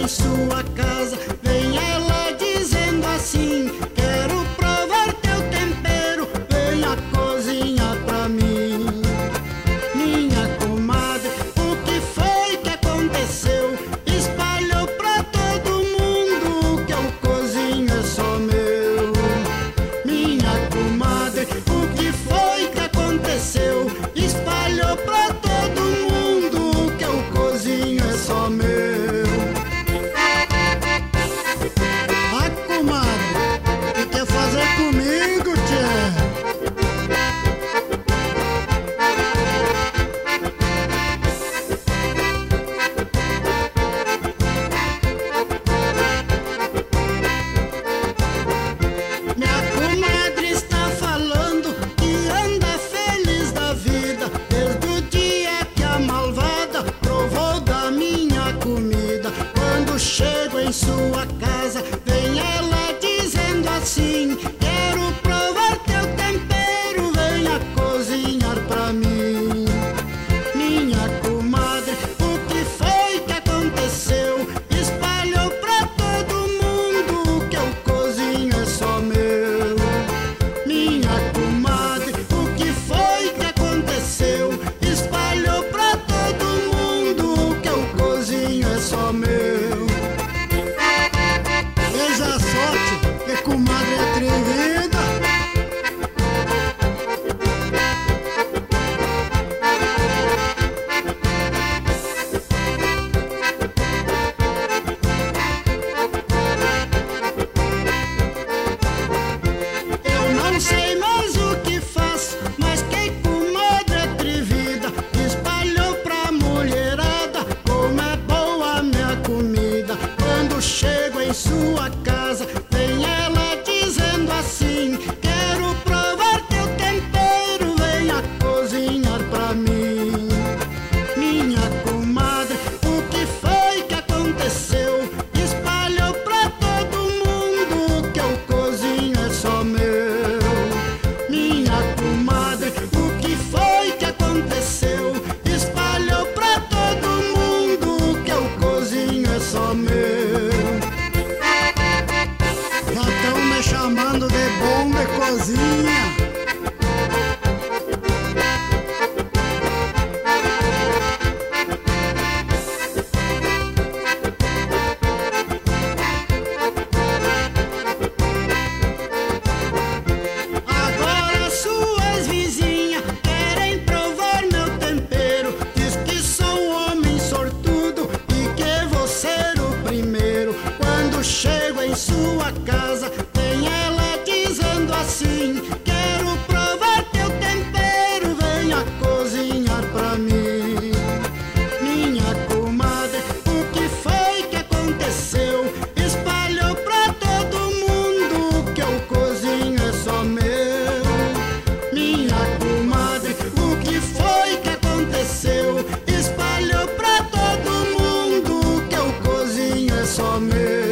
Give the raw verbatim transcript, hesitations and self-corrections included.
em sua casa, vem ela dizendo assim: quero provar teu tempero, venha cozinhar pra mim. Minha comadre, o que foi que aconteceu? Espalhou pra todo mundo que eu cozinho é só meu. Minha comadre, o que foi que aconteceu? Espalhou pra todo mundo que eu cozinho é só meu. Ah, comadre, o que quer fazer comigo, tchê? Minha comadre está falando que anda feliz da vida desde o dia que a malvada provou da minha comida. Quando chego em sua casa, vem ela dizendo assim: quero provar teu tempero, venha cozinhar pra mim. Minha comadre, o que foi que aconteceu? Espalhou pra todo mundo que eu cozinho é só meu. Minha comadre, o que foi que aconteceu? Espalhou pra todo mundo que eu cozinho é só meu. Veja a sorte, que comadre é atrevida. Eu não sei mais o que faço, mas que comadre atrevida. Espalhou pra mulherada como é boa a minha comida. Quando chego em sua casa, vem ela dizendo assim: quero provar teu tempero, venha cozinhar pra mim. Minha comadre, o que foi que aconteceu? Espalhou pra todo mundo que eu cozinho é só meu. Minha comadre, o que foi que aconteceu? Espalhou pra todo mundo que eu cozinho é só meu. Já estão me chamando de bom de cozinha. Agora suas vizinhas querem provar meu tempero. Diz que sou um homem sortudo e que vou ser o primeiro. Quando chego em sua casa, vem ela dizendo assim: quero provar teu tempero, venha cozinhar pra mim. Minha comadre, o que foi que aconteceu? Espalhou pra todo mundo que eu cozinho é só meu. Minha comadre, o que foi que aconteceu? Espalhou pra todo mundo que eu cozinho é só meu.